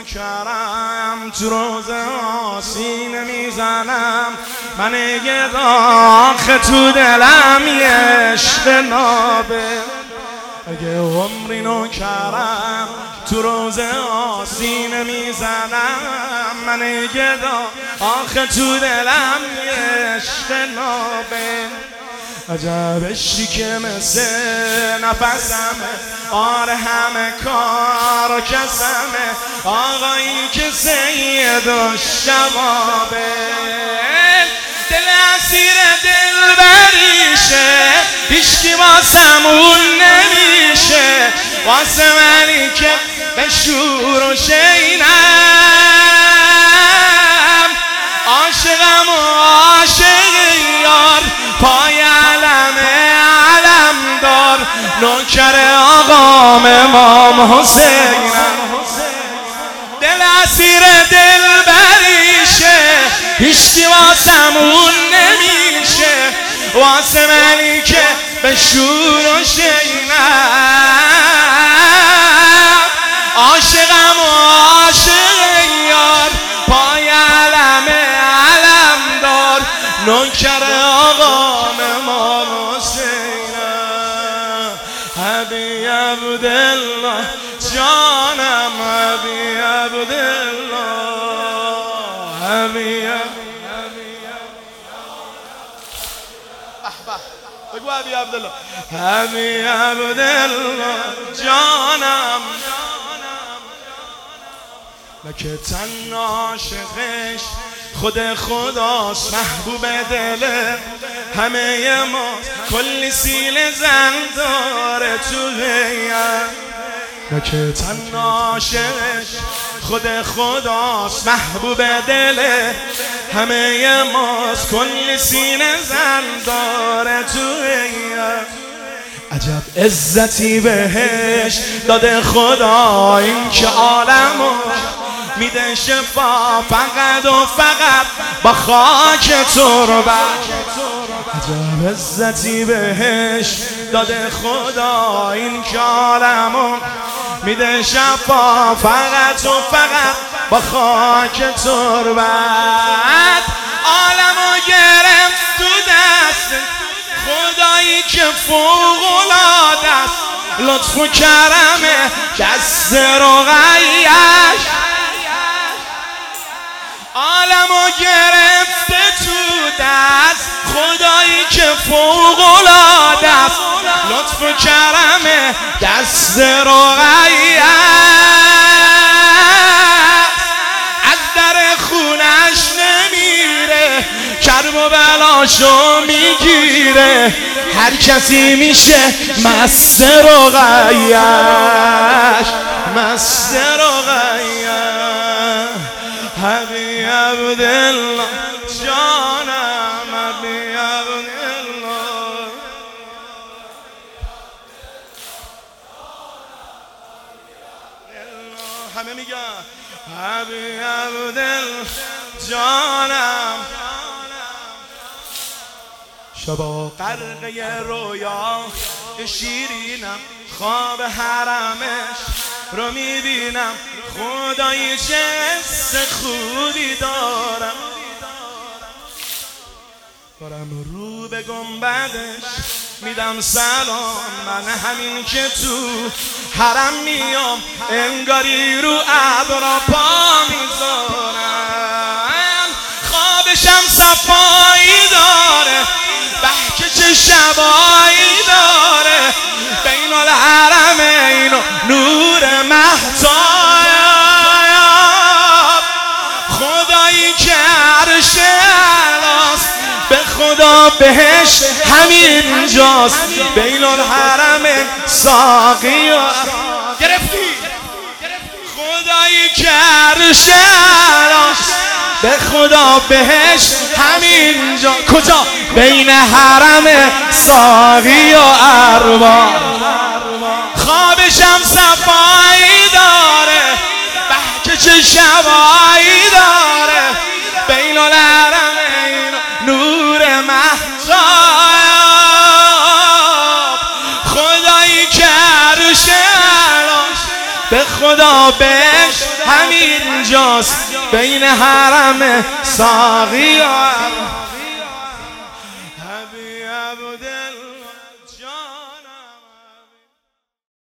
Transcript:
نوکرم تو روزه آسینه میزنم من یه داخل تو دلم یه عشق نابه اگه عمری نوکرم تو روزه آسینه میزنم من یه داخل تو دلم یه عشق نابه عجب عشقی که مثل نفسمه آره همه کار و کسمه آقایی که سید و شبابه دل اسیر دل بریشه هیچکی واسمون نمیشه واسه منی که به شور و شینم عاشقم و عاشق یار پای علم دار نوکر آقام امام حسینم دل اسیر دل بریشه هیچکی واسمون نمیشه واسه منی که به شور و شینم عاشقم و عاشق یار پای علم دار نوکر آقام امام حسینم حبی عبدالله جانم حبی عبدالله حبی بگو حبی عبدالله حبی عبدالله جانم لکه تن عاشقش خود خداست محبوب دل همه ما کلی سیل زن داره تو هیم لکه تن عاشقش خود خداست محبوب دل همه ماست کلی سینه زن داره تو هیم عجب عزتی بهش داده خدا این که عالمو میده شفا فقط و فقط با خاک تربت عجب عزتی بهش داده خدا این که عالمو میده شفا فقط و فقط با خاک تربت عالمو گرفت تو دست خدایی که فوق‌العاده است لطف و کرمه دست رقیه‌اش عالمو گرفته تو دست خدایی که فوق‌العاده است لطف و کرمه دست رقیه‌اش از در خونش نمیره کرب و بلاشو میگیره هر کسی میشه مست رقیه‌اش مست رقیه‌اش حبی عبدالله جانم حبی عبدالله همه میگن حبی عبدالله جانم شبا غرقه رویا شیرینم خواب حرمش رو میبینم خدایی چه حس خوبی دارم رو به گنبدش میدم سلام من همین که تو حرم میام انگاری رو ابرا پا میذارم خوابشم صفایی داره بحکه چه شبایی داره بین الحرمین و نور مهتاب خدایی که عرش اعلاست به خدا بهش همین جاست بین الحرمین ساقی و گرفتی خدایی که عرش اعلاست به خدا بهش همین جا کجا بین حرم ساقی و ارباب خوابشم صفایی داره بحکه چه شبایی داره بین الحرمین نور مهتاب خدایی که عرش اعلاست به خدا خدا بهش همین جاست بین حرم ساقی